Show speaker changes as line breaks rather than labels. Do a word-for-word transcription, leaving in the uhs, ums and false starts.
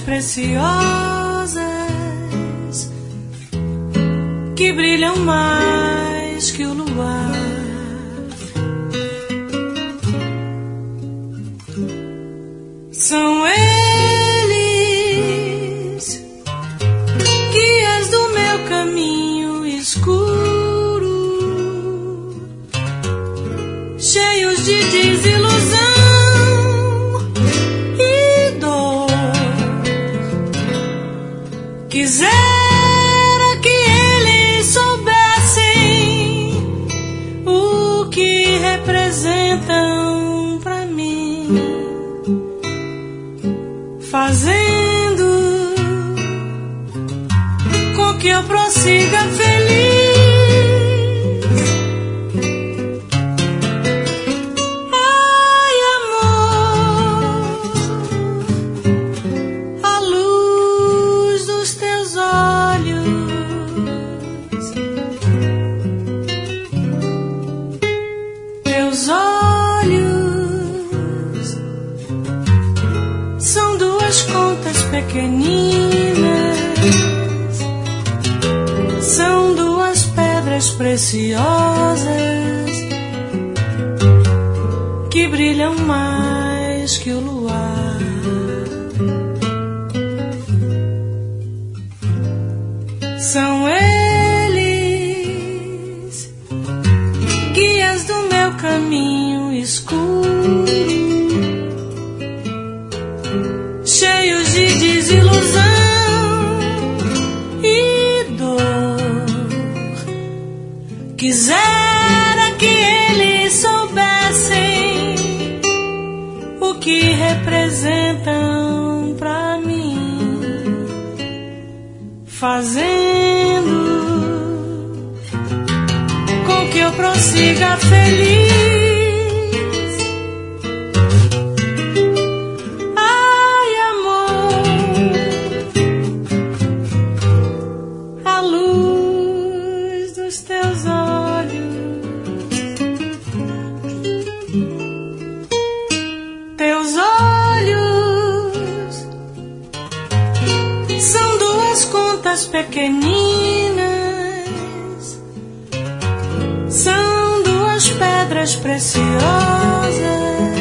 preciosas que brilham mais que o luar. São eles guias do meu caminho escuro, cheios de desilusão e dor. Quisera que eles soubessem o que representam pra mim, fazendo com que eu prossiga feliz. Ai, amor, a luz dos teus olhos teus olhos são duas contas pequeninas, são duas pedras preciosas que brilham mais que o luar. São eles guias do meu caminho escuro, cheios de desilusão e dor. Quisera que eles soubessem o que representam pra mim, fazendo com que eu prossiga feliz. Teus olhos são duas contas pequeninas, são duas pedras preciosas